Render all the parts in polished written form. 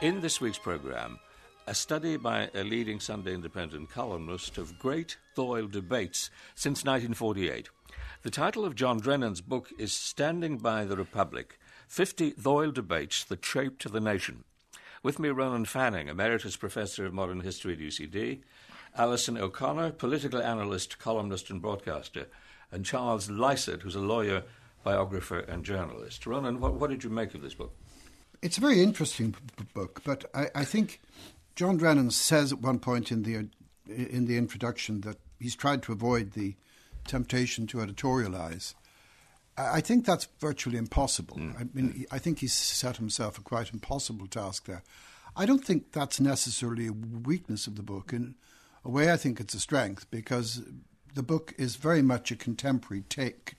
In this week's programme, a study by a leading Sunday Independent columnist of great Dáil debates since 1948. The title of John Drennan's book is Standing by the Republic, 50 Dáil Debates That Shaped the Nation. With me, Ronan Fanning, Emeritus Professor of Modern History at UCD, Alison O'Connor, political analyst, columnist and broadcaster, and Charles Lycett, who's a lawyer, biographer and journalist. Ronan, what did you make of this book? It's a very interesting book, but I think John Drennan says at one point in the introduction that he's tried to avoid the temptation to editorialise. I think that's virtually impossible. I mean, I think he's set himself a quite impossible task there. I don't think that's necessarily a weakness of the book. In a way, I think it's a strength, because the book is very much a contemporary take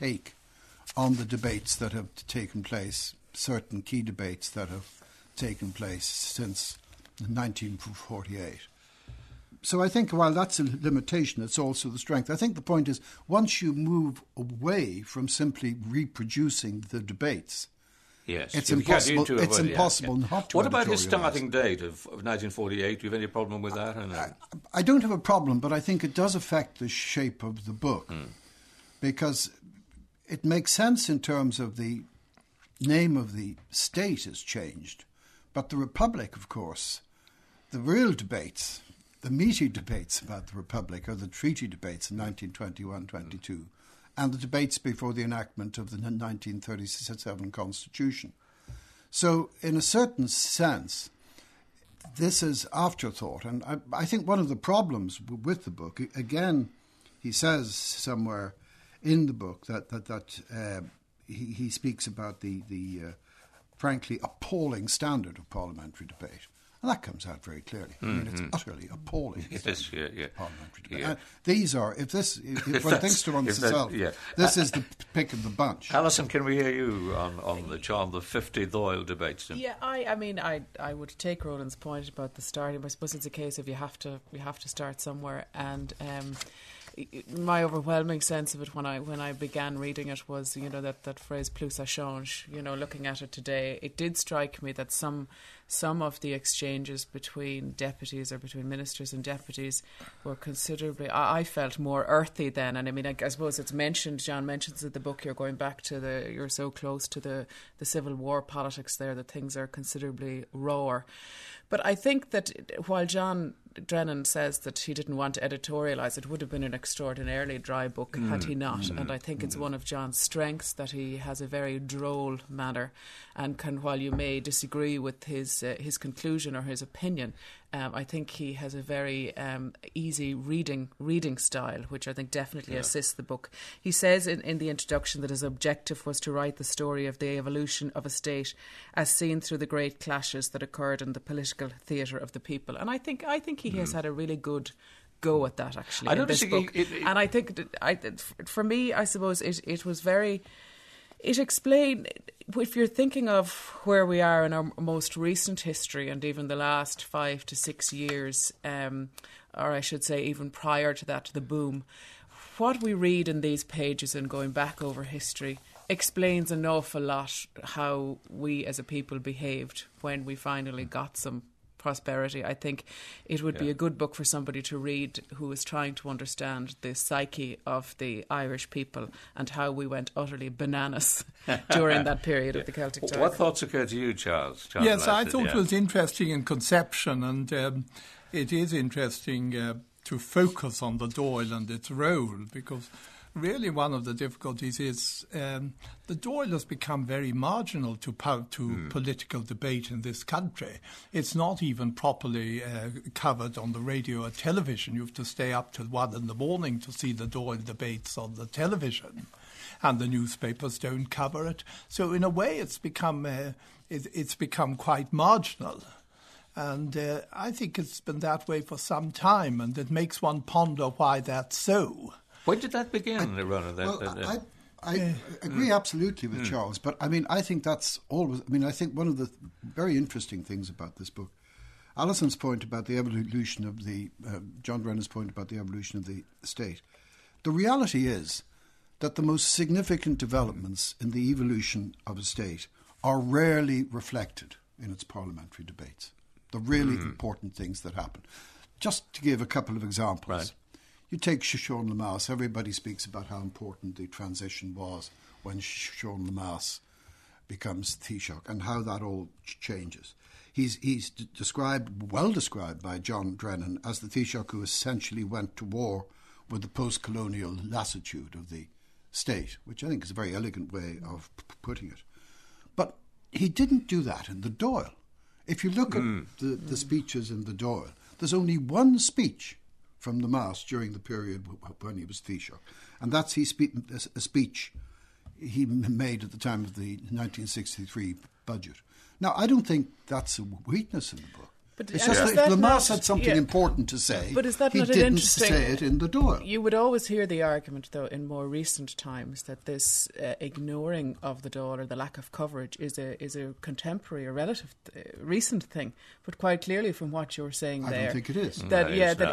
on the debates that have taken place, certain key debates that have taken place since 1948. So I think while that's a limitation, it's also the strength. I think the point is, once you move away from simply reproducing the debates, yes, it's impossible not to. What about his starting date of 1948? Do you have any problem with that? I don't have a problem, but I think it does affect the shape of the book, because it makes sense in terms of the name of the state has changed, but the Republic, of course, the real debates, the meaty debates about the Republic are the treaty debates in 1921-22 and the debates before the enactment of the 1937 Constitution. So, in a certain sense, this is afterthought. And I think one of the problems with the book, again, he says somewhere in the book that he speaks about the frankly appalling standard of parliamentary debate. And that comes out very clearly. I mean, it's utterly appalling. Yes, yeah. Parliamentary debate. These are, if one thinks to oneself, this is the pick of the bunch. Alison, can we hear you on the 50 Dáil debates? Yeah, I would take Roland's point about the starting. I suppose it's a case of you have to start somewhere, and my overwhelming sense of it when I began reading it was, that phrase plus ça change. Looking at it today, it did strike me that some of the exchanges between deputies or between ministers and deputies were considerably, I felt, more earthy then. And I mean, I suppose it's mentioned, John mentions in the book, you're going back to you're so close to the Civil War politics there that things are considerably rawer. But I think that while John Drennan says that he didn't want to editorialise, it would have been an extraordinarily dry book had he not. And I think it's one of John's strengths that he has a very droll manner, and while you may disagree with his conclusion or his opinion, I think he has a very easy reading style, which I think definitely assists the book. He says in the introduction that his objective was to write the story of the evolution of a state as seen through the great clashes that occurred in the political theatre of the people. And I think he has had a really good go at that, actually, in this book. And I think, for me, I suppose it was very... It explained, if you're thinking of where we are in our most recent history and even the last 5 to 6 years, or I should say even prior to that, to the boom, what we read in these pages and going back over history explains an awful lot how we as a people behaved when we finally got some prosperity. I think it would be a good book for somebody to read who is trying to understand the psyche of the Irish people and how we went utterly bananas during that period of the Celtic Tiger. What thoughts occurred to you, Charles? Yes, I thought it was interesting in conception, and it is interesting to focus on the Dáil and its role, because really one of the difficulties is the Dáil has become very marginal to political debate in this country. It's not even properly covered on the radio or television. You have to stay up till 1 a.m. to see the Dáil debates on the television, and the newspapers don't cover it. So in a way it's become quite marginal. And I think it's been that way for some time, and it makes one ponder why that's so. When did that begin, I agree absolutely with Charles, but I mean, I think that's always... I mean, I think one of the very interesting things about this book, Alison's point about the evolution of John Drennan's point about the evolution of the state, the reality is that the most significant developments in the evolution of a state are rarely reflected in its parliamentary debates. The really important things that happen. Just to give a couple of examples. Right. You take Sean Lemass. Everybody speaks about how important the transition was when Sean Lemass becomes Taoiseach and how that all changes. He's well described by John Drennan as the Taoiseach who essentially went to war with the post-colonial lassitude of the state, which I think is a very elegant way of putting it. But he didn't do that in the Dáil. If you look at the speeches in the Dáil, there's only one speech from Lemass during the period when he was Taoiseach, and that's a speech he made at the time of the 1963 budget. Now, I don't think that's a weakness in the book. But it's just that if Lemass had something important to say, but is that he not an didn't interesting, say it in the Dáil. You would always hear the argument, though, in more recent times that this ignoring of the Dáil or the lack of coverage is a contemporary or relative recent thing. But quite clearly, from what you're saying I there, don't think it is. That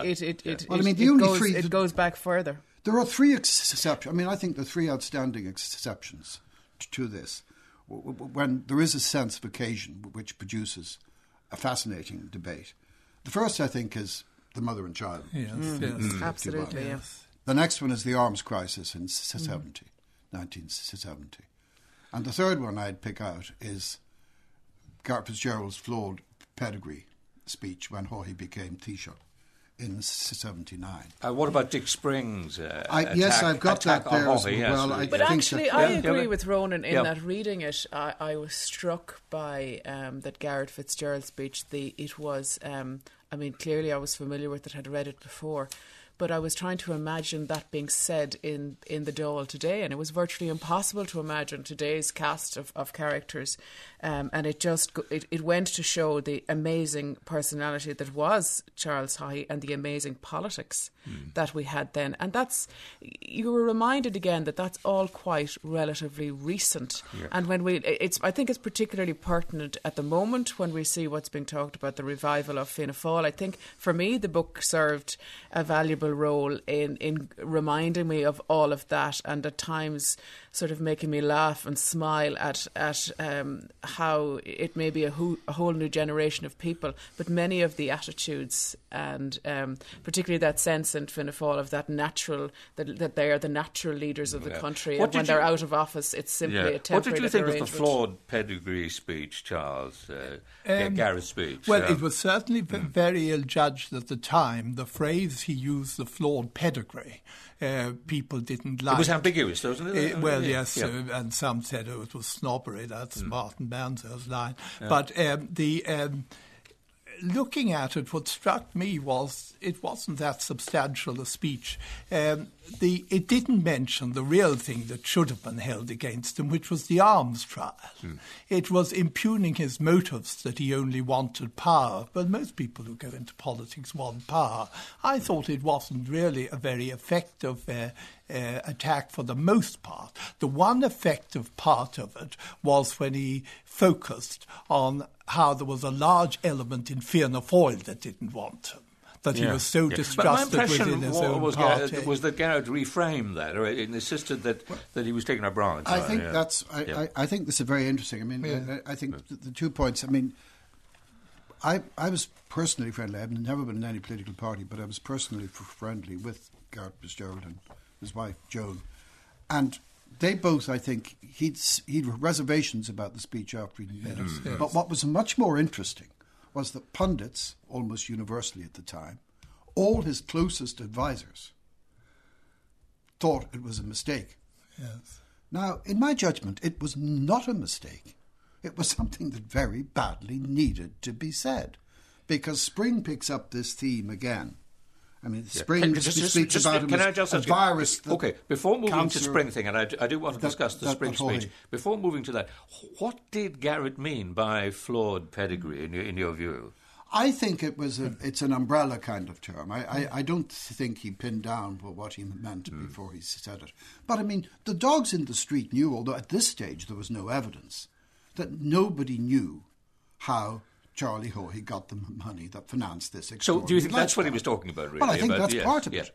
it goes back further. There are three exceptions. I mean, I think the three outstanding exceptions to this, when there is a sense of occasion which produces a fascinating debate. The first, I think, is the mother and child. Yes, Absolutely, yes. The next one is the arms crisis in 1970. And the third one I'd pick out is Garret FitzGerald's flawed pedigree speech when Haughey became Taoiseach in 79. What about Dick Spring's yes, I've got that there as Haughey, well. yes. But actually, I agree with Ronan in Yeah. that reading it, I was struck by that Garret FitzGerald speech. It was, I mean, clearly I was familiar with it, had read it before, but I was trying to imagine that being said in the Dáil today, and it was virtually impossible to imagine today's cast of characters, and it went to show the amazing personality that was Charles Haughey and the amazing politics that we had then. And you were reminded again that that's all quite relatively recent. Yeah. And when I think it's particularly pertinent at the moment when we see what's being talked about, the revival of Fianna Fáil. I think for me the book served a valuable role in reminding me of all of that, and at times sort of making me laugh and smile at how it may be a whole new generation of people, but many of the attitudes and particularly that sense in Fianna Fáil of that natural, that they are the natural leaders of the country, and when they're out of office it's simply a temporary. What did you think of the arrangement. flawed pedigree speech, Charles? Garrett's speech? Well, it was certainly very ill-judged at the time. The phrase he used, the flawed pedigree, people didn't like. It was ambiguous, wasn't it? Yes, and some said, it was snobbery. That's Martin Banzer's line. Yeah. But looking at it, what struck me was it wasn't that substantial a speech. It didn't mention the real thing that should have been held against him, which was the arms trial. It was impugning his motives that he only wanted power. But most people who go into politics want power. I thought it wasn't really a very effective attack for the most part. The one effective part of it was when he focused on how there was a large element in Fianna Fáil that didn't want him. That he was so distrusted within his own party. Was that Garret reframed that, or insisted that he was taking a branch? I think I think this is very interesting. I mean, I think the 2 points. I mean, I was personally friendly. I've never been in any political party, but I was personally friendly with Garret FitzGerald and his wife Joan, and they both, I think, he'd reservations about the speech after he'd made it. Yes. But what was much more interesting was that pundits, almost universally at the time, all his closest advisors, thought it was a mistake. Yes. Now, in my judgment, it was not a mistake. It was something that very badly needed to be said, because Spring picks up this theme again. I mean, Spring speaks about him as a virus. Okay, before moving to Spring thing, and I do want to discuss the Spring speech. Before moving to that, what did Garret mean by flawed pedigree in your view? I think it's an umbrella kind of term. I don't think he pinned down what he meant before he said it. But I mean, the dogs in the street knew, although at this stage there was no evidence, that nobody knew how Charlie Haughey got the money that financed this extraordinary. So do you think that's what he was talking about, really? Well, I think that's part of it. Yeah.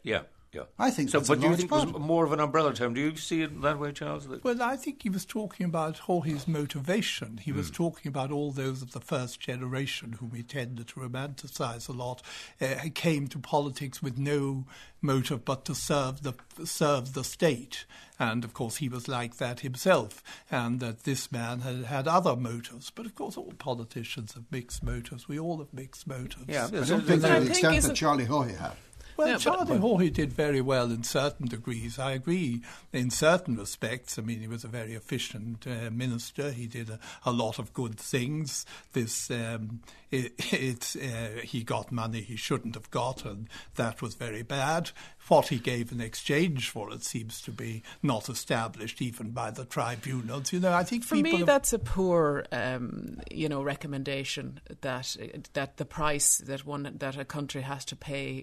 Yeah. I think so. that's But a do you large think it was part. more of an umbrella term? Do you see it that way, Charles? Well, I think he was talking about Jorge's motivation. He was talking about all those of the first generation whom he tended to romanticize a lot, came to politics with no motive but to serve the state. And, of course, he was like that himself, and that this man had other motives. But, of course, all politicians have mixed motives. We all have mixed motives. Yeah, I don't think But to I the think extent isn't- that Charlie Hoy had. Well, Yeah, Charlie Haughey did very well in certain degrees. I agree in certain respects. I mean, he was a very efficient minister. He did a lot of good things. He got money he shouldn't have got, and that was very bad. What he gave in exchange for it seems to be not established even by the tribunals. You know, I think For me, that's a poor, recommendation that the price that a country has to pay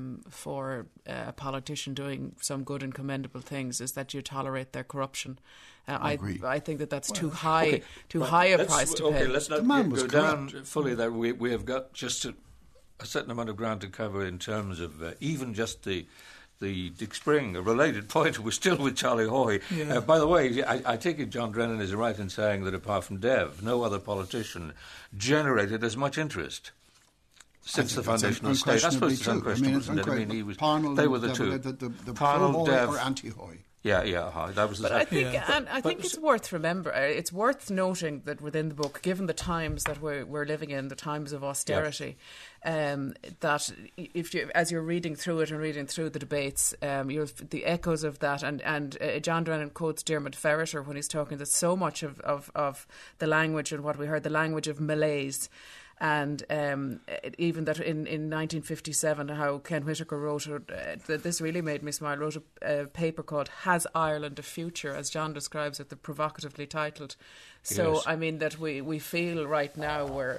for a politician doing some good and commendable things is that you tolerate their corruption. I agree. I think that's too high, a price to pay. Okay, let's not The man was go down corrupt. fully there. We have got just a certain amount of ground to cover in terms of even just the Dick Spring, a related point. We're still with Charlie Haughey. Yeah. By the way, I take it John Drennan is right in saying that apart from Dev, no other politician generated as much interest since the foundation of the state. I suppose it's unquestionable, isn't it? I mean, they were the two. The Parnell, pro-Hoy Dev, or anti-Hoy. Yeah, that was the But I second. think, and I think it's worth it's worth noting that within the book, given the times that we're living in, the times of austerity, that if you, as you're reading through it and reading through the debates, the echoes of that, and John Drennan quotes Dermot Ferreter when he's talking that so much of the language and what we heard, the language of malaise. And even that in 1957, how Ken Whitaker wrote, that this really made me smile, wrote a paper called Has Ireland a Future, as John describes it, the provocatively titled. So, Yes. I mean, that we feel right now we're,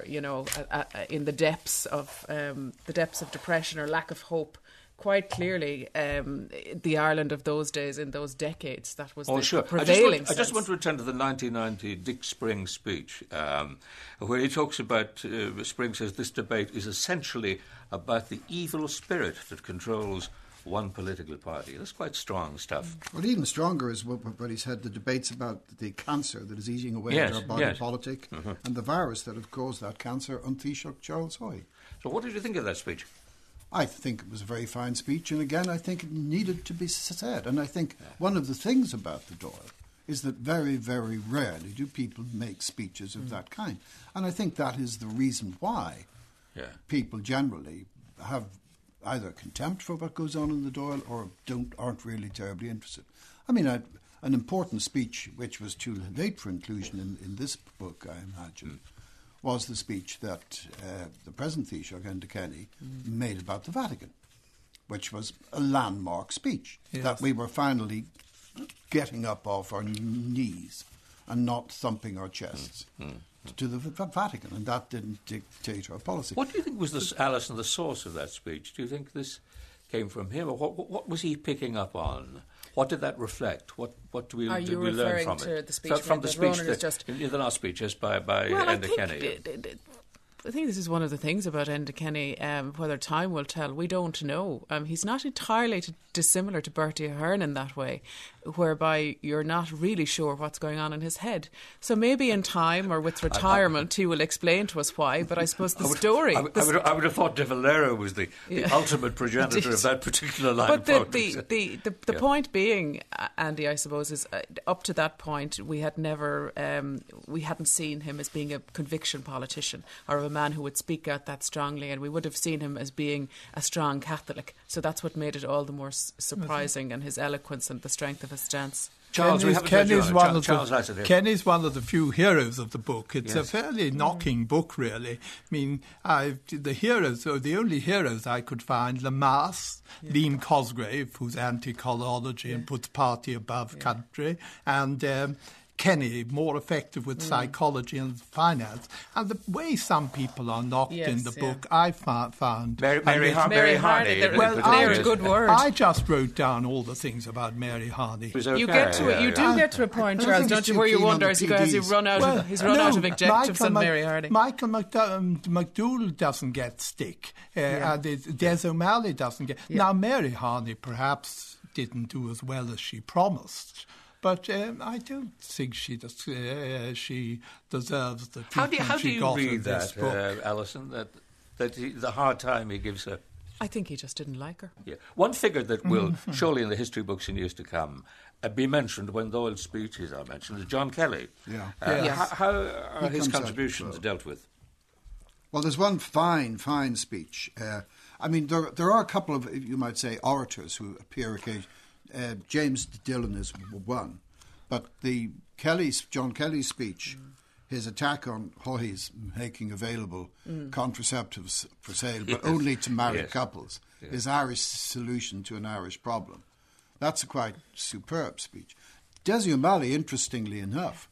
in the depths of depression or lack of hope. Quite clearly, the Ireland of those days, in those decades, that was the prevailing I just want to return to the 1990 Dick Spring speech, where he talks about, Spring says, this debate is essentially about the evil spirit that controls one political party. That's quite strong stuff. Well, even stronger is what he said, the debates about the cancer that is eating away at our body politic and the virus that have caused that cancer on Taoiseach Charles Hoy. So what did you think of that speech? I think it was a very fine speech, and again, I think it needed to be said. And I think one of the things about the Dáil is that very, very rarely do people make speeches of that kind. And I think that is the reason why people generally have either contempt for what goes on in the Dáil or aren't really terribly interested. I mean, an important speech, which was too late for inclusion in this book, I imagine, was the speech that the present Taoiseach, Enda Kenny, made about the Vatican, which was a landmark speech, that we were finally getting up off our knees and not thumping our chests to the Vatican, and that didn't dictate our policy. What do you think was Alison, the source of that speech? Do you think this came from him, or what was he picking up on? What did that reflect? What did we learn from it? Are you referring to the speech from the that speech Ronan has just... in the last speech, yes, by Enda Kenny? I think this is one of the things about Enda Kenny, whether time will tell, we don't know. He's not entirely dissimilar to Bertie Ahern in that way, whereby you're not really sure what's going on in his head. So maybe in time or with retirement he will explain to us why, but I suppose the story... I would have thought De Valera was the ultimate progenitor of that particular line of politics. But the point being, Andy, I suppose, is up to that point we had never... we hadn't seen him as being a conviction politician or a man who would speak out that strongly, and we would have seen him as being a strong Catholic. So that's what made it all the more surprising, and his eloquence and the strength of his stance. Charles, Kenny's one of the few heroes of the book. It's a fairly knocking book, really. I mean, the only heroes I could find, Lemass, Liam Cosgrave, who's anti-colleology and puts party above country, and Kenny more effective with psychology and finance, and the way some people are knocked in the book, I found Mary Harney. There's a good word. I just wrote down all the things about Mary Harney. You get to it. You do get to a point, Charles, don't you, where you wonder has he run out of adjectives on Mary Harney? Michael McDowell doesn't get stick, and Des O'Malley doesn't get. Now Mary Harney perhaps didn't do as well as she promised. But I don't think she deserves the treatment she got in this book. How do you read that, Alison, that the hard time he gives her? I think he just didn't like her. Yeah. One figure that will, surely in the history books in years to come, be mentioned when Doyle's speeches are mentioned is John Kelly. How are his contributions dealt with? Well, there's one fine speech. I mean, there are a couple of, you might say, orators who appear occasionally. James Dillon is one, but John Kelly's speech, his attack on Haughey's making available contraceptives for sale, but only to married couples, his Irish solution to an Irish problem. That's a quite superb speech. Des O'Malley, interestingly enough,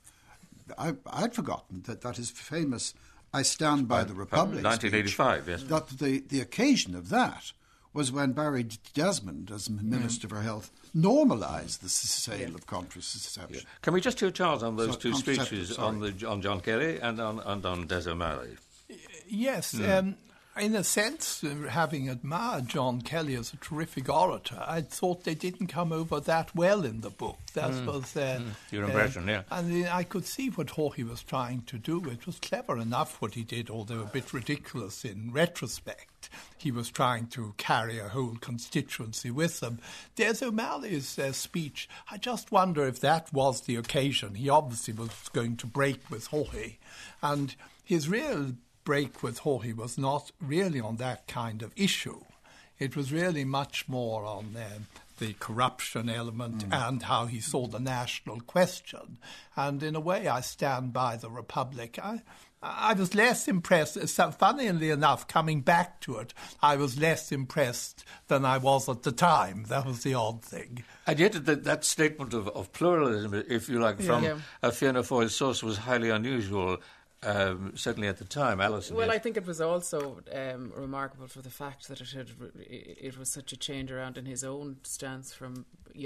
I'd forgotten that his famous "I Stand by the Republic" 1985, speech, yes. that the occasion of that was when Barry Desmond, as Minister for Health, normalised the sale of contraception. Yeah. Can we just hear Charles on those two speeches on John Kelly and on Des O'Malley? Yes. In a sense, having admired John Kelly as a terrific orator, I thought they didn't come over that well in the book. That was your impression, yeah. And I could see what Haughey was trying to do. It was clever enough what he did, although a bit ridiculous in retrospect. He was trying to carry a whole constituency with him. Des O'Malley's speech, I just wonder if that was the occasion. He obviously was going to break with Haughey, and his real break with Haughey was not really on that kind of issue. It was really much more on the corruption element and how he saw the national question. And in a way, I stand by the Republic. I was less impressed. Funnily enough, coming back to it, I was less impressed than I was at the time. That was the odd thing. And yet that statement of pluralism, if you like, from a Fianna Fáil source was highly unusual. Certainly at the time, Alison. Well, I think it was also remarkable for the fact that it was such a change around in his own stance from,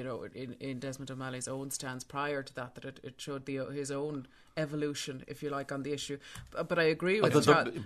in Desmond O'Malley's own stance prior to that it showed his own evolution, if you like, on the issue. But I agree with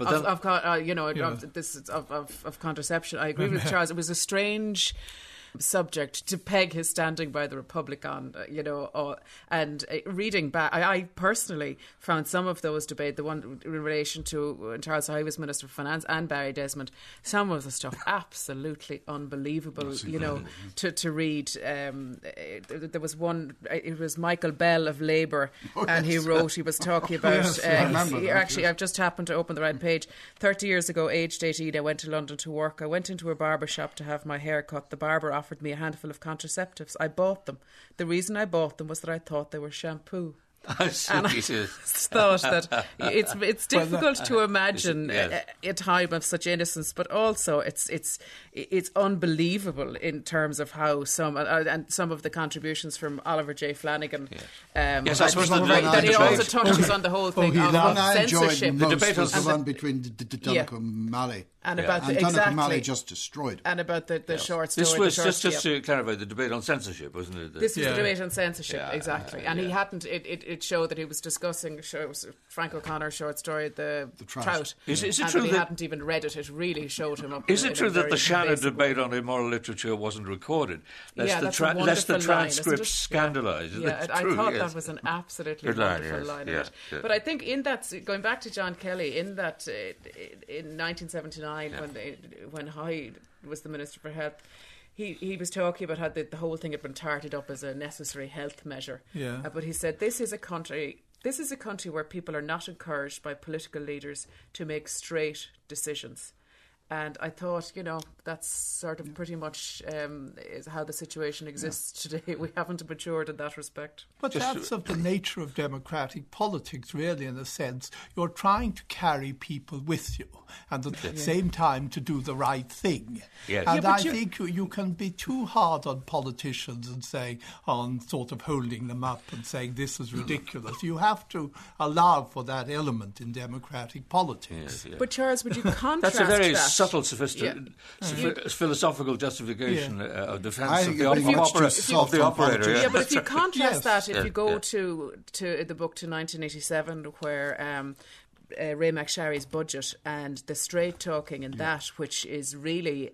of contraception. I agree with Charles. It was a strange subject to peg his standing by the Republic on, and reading back, I personally found some of those debates, the one in relation to when Charles Haughey was Minister for Finance and Barry Desmond, some of the stuff absolutely unbelievable, to read. There was one, it was Michael Bell of Labour, and he was talking about, I've just happened to open the right page. 30 years ago, aged 18, I went to London to work. I went into a barber shop to have my hair cut. The barber offered me a handful of contraceptives. I bought them. The reason I bought them was that I thought they were shampoo. And I thought that it's difficult to imagine a time of such innocence, but also it's unbelievable in terms of how some of the contributions from Oliver J. Flanagan. Yes, I suppose that he also touches on the whole thing of censorship. The debate was the one between Donegal and O'Malley. And about O'Malley just destroyed. And about the short story. This was just to clarify the debate on censorship, wasn't it? This was the debate on censorship, exactly. And he hadn't. It showed that he was discussing. It was Frank O'Connor's short story, the Trout. Is it and true that he hadn't hadn't even read it? It really showed him up. Is it true that the Shannon debate way. on immoral literature wasn't recorded? That's the transcript scandalised. I thought that was an absolutely wonderful line. But I think in that, going back to John Kelly, in that in 1979 when Haughey was the Minister for Health, he was talking about how the whole thing had been tarted up as a necessary health measure. But he said this is a country where people are not encouraged by political leaders to make straight decisions. And I thought, that's sort of pretty much is how the situation exists today. We haven't matured in that respect. But that's of the nature of democratic politics, really, in a sense. You're trying to carry people with you and at the same time to do the right thing. Yes. And I think you can be too hard on politicians and sort of holding them up and saying this is ridiculous. You have to allow for that element in democratic politics. Yes. But Charles, would you contrast That's a very that? subtle, philosophical justification of defence of the operator. Yeah, but if you contrast that, if you go to the book to 1987, where Ray McSharry's budget and the straight talking in that, which is really,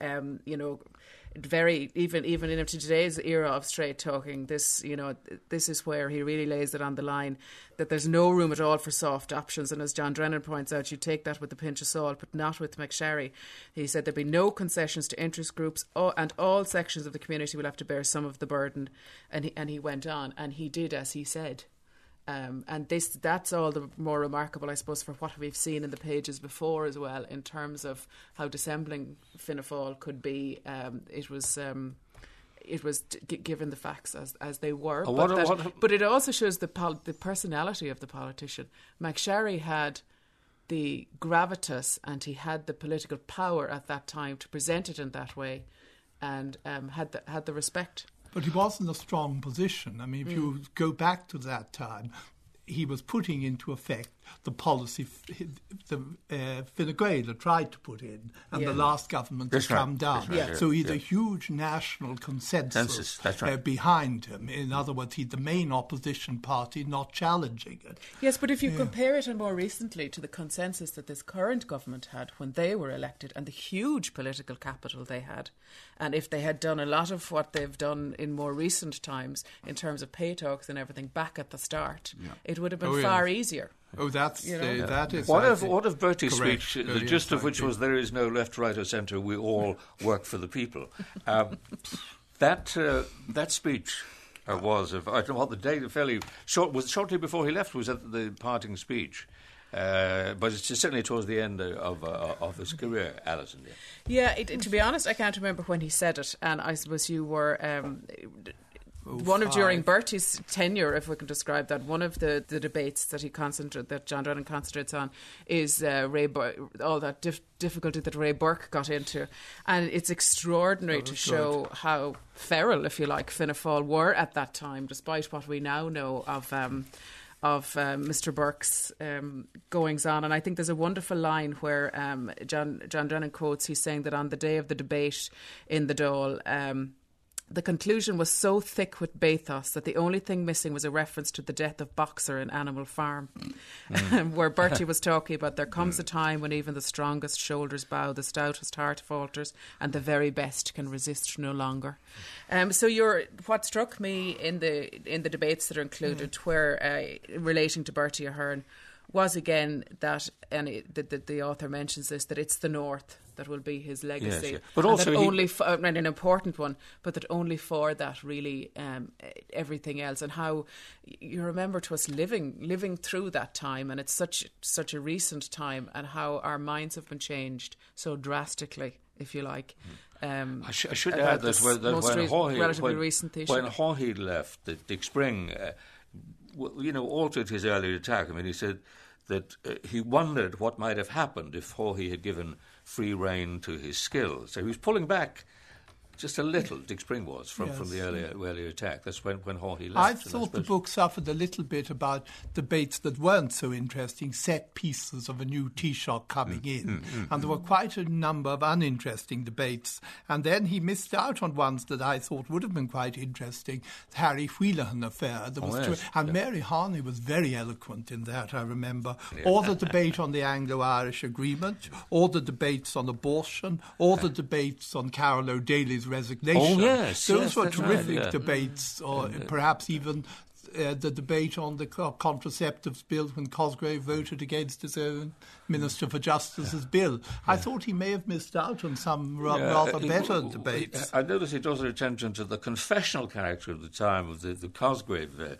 very even into today's era of straight talking, this is where he really lays it on the line that there's no room at all for soft options. And as John Drennan points out, you take that with a pinch of salt, but not with McSharry. He said there'd be no concessions to interest groups, and all sections of the community will have to bear some of the burden. And he went on, and he did as he said. And that's all the more remarkable, I suppose, for what we've seen in the pages before as well, in terms of how dissembling Fianna Fáil could be. It was given the facts as they were, but it also shows the personality of the politician. McSharry had the gravitas and he had the political power at that time to present it in that way, and had the respect. But he was in a strong position. I mean, if you go back to that time, he was putting into effect the policy Fine Gael tried to put in, and the last government has come down. So he's a huge national consensus behind him. In other words, he's the main opposition party not challenging it. Yes, but if you compare it more recently to the consensus that this current government had when they were elected and the huge political capital they had, and if they had done a lot of what they've done in more recent times in terms of pay talks and everything back at the start, it would have been far easier. Oh, that is... What of Bertie's speech, the gist of which was there is no left, right or centre, we all work for the people. That speech was, I don't know what the date, fairly short, was shortly before he left, was at the parting speech. But it's certainly towards the end of his career, Alison. Yeah, to be honest, I can't remember when he said it, and I suppose you were... during Bertie's tenure, if we can describe that, one of the debates that John Drennan concentrates on is all that difficulty that Ray Burke got into, and it's extraordinary to show how feral, if you like, Fianna Fáil were at that time, despite what we now know of Mr. Burke's goings on. And I think there's a wonderful line where John Drennan quotes, he's saying that on the day of the debate in the Dáil, the conclusion was so thick with bathos that the only thing missing was a reference to the death of Boxer in Animal Farm, where Bertie was talking about there comes a time when even the strongest shoulders bow, the stoutest heart falters, and the very best can resist no longer. What struck me in the debates that are included, where relating to Bertie Ahern, was again that, and the author mentions this, that it's the North that will be his legacy. Yes. But also and an important one, but that only for that really everything else, and how you remember to us living through that time, and it's such a recent time, and how our minds have been changed so drastically, if you like. I should add that when Haughey left, Dick Spring altered his earlier attack. I mean, he said that he wondered what might have happened if Haughey had given free rein to his skill. So he was pulling back just a little, Dick Spring was, from the earlier attack. That's when Haughey left. I thought the book suffered a little bit about debates that weren't so interesting, set pieces of a new Taoiseach coming in. And there were quite a number of uninteresting debates. And then he missed out on ones that I thought would have been quite interesting. The Harry Wheelahan affair. Mary Harney was very eloquent in that, I remember. Yeah. Or the debate on the Anglo-Irish agreement, or the debates on abortion, or the debates on Carol O'Daly's resignation. Oh, yes. Those were terrific debates, or perhaps even the debate on the contraceptives bill when Cosgrave voted against his own Minister for Justice's bill. I thought he may have missed out on some rather better debates. I noticed he draws attention to the confessional character of the time of the Cosgrave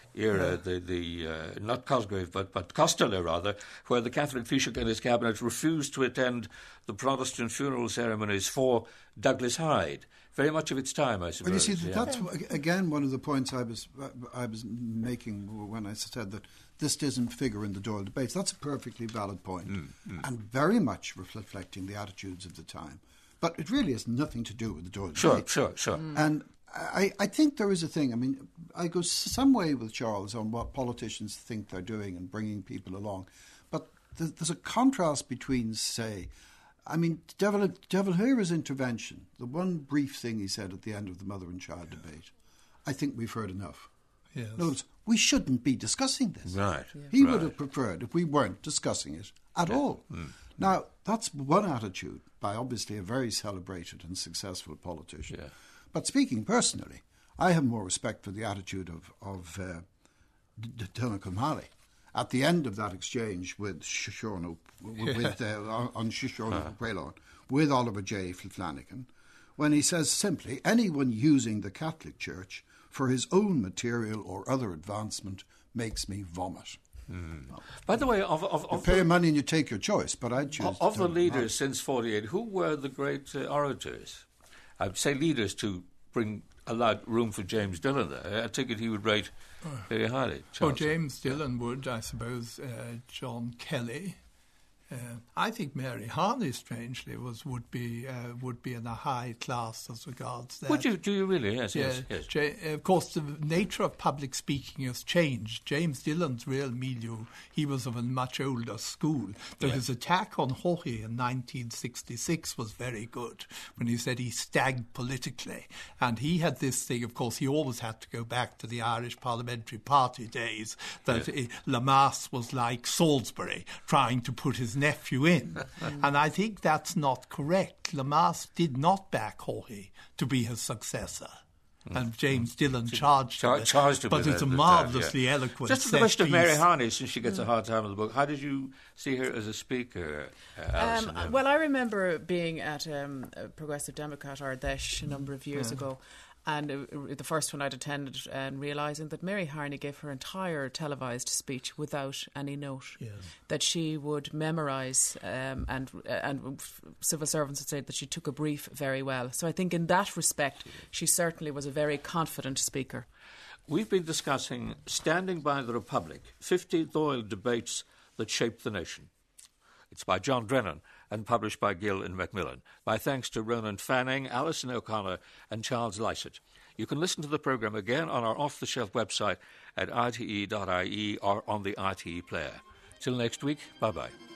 era, the not Cosgrave, but Costello, rather, where the Catholic Taoiseach and his cabinet refused to attend the Protestant funeral ceremonies for Douglas Hyde. Very much of its time, I suppose. Well, you see, that's, again, one of the points I was making when I said that this doesn't figure in the Dáil debates. That's a perfectly valid point, and very much reflecting the attitudes of the time. But it really has nothing to do with the Dáil debate. Sure. And I think there is a thing. I mean, I go some way with Charles on what politicians think they're doing and bringing people along. But there's a contrast between, say, I mean, De Valera's intervention, the one brief thing he said at the end of the mother and child debate, I think we've heard enough. Yes. In other words, we shouldn't be discussing this. Right. He would have preferred if we weren't discussing it at all. Now, that's one attitude by obviously a very celebrated and successful politician. Yeah. But speaking personally, I have more respect for the attitude of Donald O'Malley. At the end of that exchange with Shoshone, on Shoshone Praylon, with Oliver J. Flanagan, when he says simply, anyone using the Catholic Church for his own material or other advancement makes me vomit. By the way, you pay your money and you take your choice, but I'd choose... Of the leaders since 48, who were the great orators? I'd say leaders to bring allowed room for James Dillon there. I take it he would rate very highly. Charles. James Dillon would, I suppose. John Kelly. I think Mary Harney, strangely, would be in a high class as regards that. Would you? Do you really? Yes. Of course, the nature of public speaking has changed. James Dillon's real milieu, he was of a much older school. Though his attack on Jorge in 1966 was very good, when he said he stagged politically. And he had this thing, of course, he always had to go back to the Irish Parliamentary Party days, that Lamass was like Salisbury, trying to put his nephew in. And I think that's not correct. Lamass did not back Jorge to be his successor. And James Dillon charged him but it's a marvellously eloquent Just to the question of Mary Harney, since she gets a hard time in the book, how did you see her as a speaker, Alison? Well, I remember being at a Progressive Democrat, Ardèche, a number of years ago, and the first one I'd attended, and realising that Mary Harney gave her entire televised speech without any note, that she would memorise, and civil servants would say that she took a brief very well. So I think in that respect, she certainly was a very confident speaker. We've been discussing Standing by the Republic, 50 Dáil debates that shaped the nation. It's by John Drennan and published by Gill and Macmillan. My thanks to Ronan Fanning, Alison O'Connor and Charles Lysett. You can listen to the programme again on our off-the-shelf website at rte.ie or on the RTE player. Till next week, bye-bye.